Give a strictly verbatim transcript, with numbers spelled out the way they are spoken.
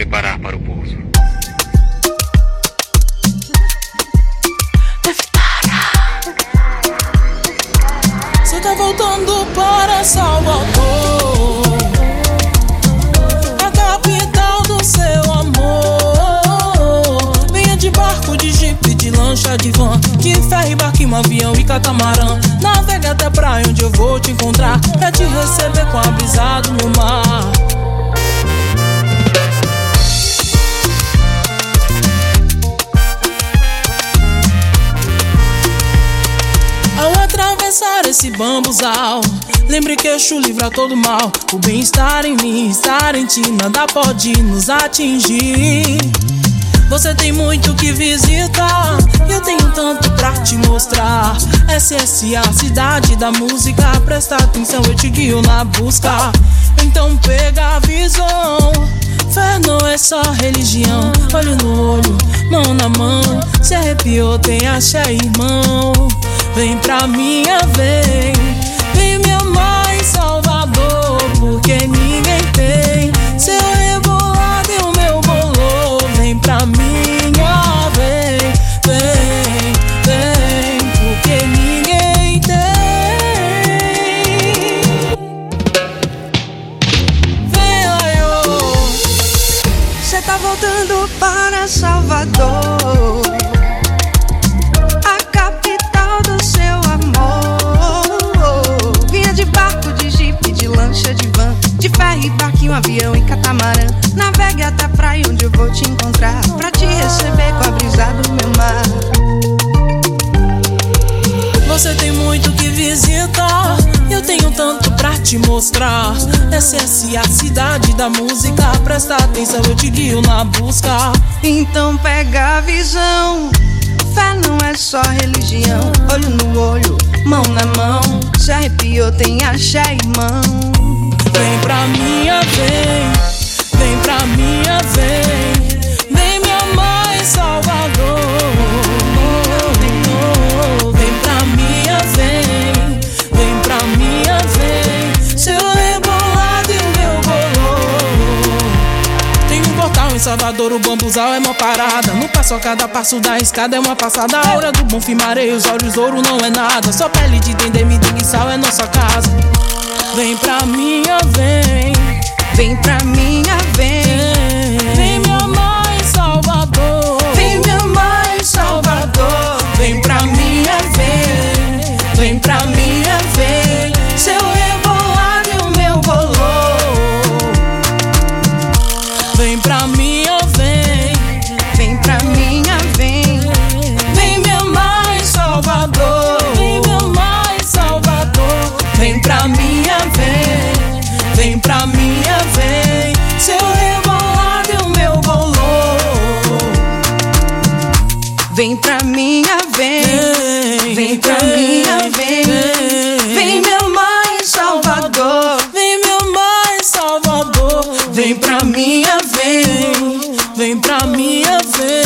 preparar para o pouso. Você tá voltando para Salvador, a capital do seu amor. Venha de barco, de jipe, de lancha, de van, de ferry, barquinho, avião e catamarã. Navega até a praia onde eu vou te encontrar, pra te receber com a brisa do meu mar. Ao atravessar esse bambuzal, lembre que Exu livra todo mal. O bem-estar em mim, estar em ti, nada pode nos atingir. Você tem muito que visitar, eu tenho tanto pra te mostrar. S S, a cidade da música, presta atenção, eu te guio na busca. Então pega a visão, fé não é só religião. Olho no olho, mão na mão, se arrepiou, tem axé, irmão. Vem pra minha, vem, vem me amar em Salvador, porque ninguém tem seu rebolado e o meu bolô. Vem pra minha, vem, vem, vem, porque ninguém tem. Vem, Laiô. Cê tá voltando para Salvador, barquinho, avião e catamarã. Navegue até a praia onde eu vou te encontrar, pra te receber com a brisa do meu mar. Você tem muito que visitar, eu tenho tanto pra te mostrar. S S, a cidade da música, presta atenção, eu te guio na busca. Então pega a visão, fé não é só religião. Olho no olho, mão na mão, se arrepiou, tem axé, irmão. Vem pra minha, vem, vem pra minha, vem, vem me amar em Salvador. Vem pra minha, vem, vem pra minha, vem, seu rebolado e o meu bolô. Tem um portal em Salvador, o bambuzal é mó parada. No passo a cada passo da escada é uma passada. A hora do bom fim, mareia, os olhos ouro não é nada. Só pele de dendê, me e sal é nossa casa. Vem pra minha, vem, vem pra minha, vem, vem me amar em Salvador. Vem me amar em Salvador. Vem pra minha, vem, vem pra minha, vem, seu rebolado e o meu bolô. Vem pra minha, vem, vem pra minha, vem, vem me amar em Salvador. Vem me amar em Salvador. Vem pra minha, vem, vem pra minha, vem, seu rebolado e o meu bolô. Vem pra minha, vem, vem pra minha, vem, vem me amar em Salvador. Vem me amar em Salvador. Vem pra minha, vem, vem pra minha, vem.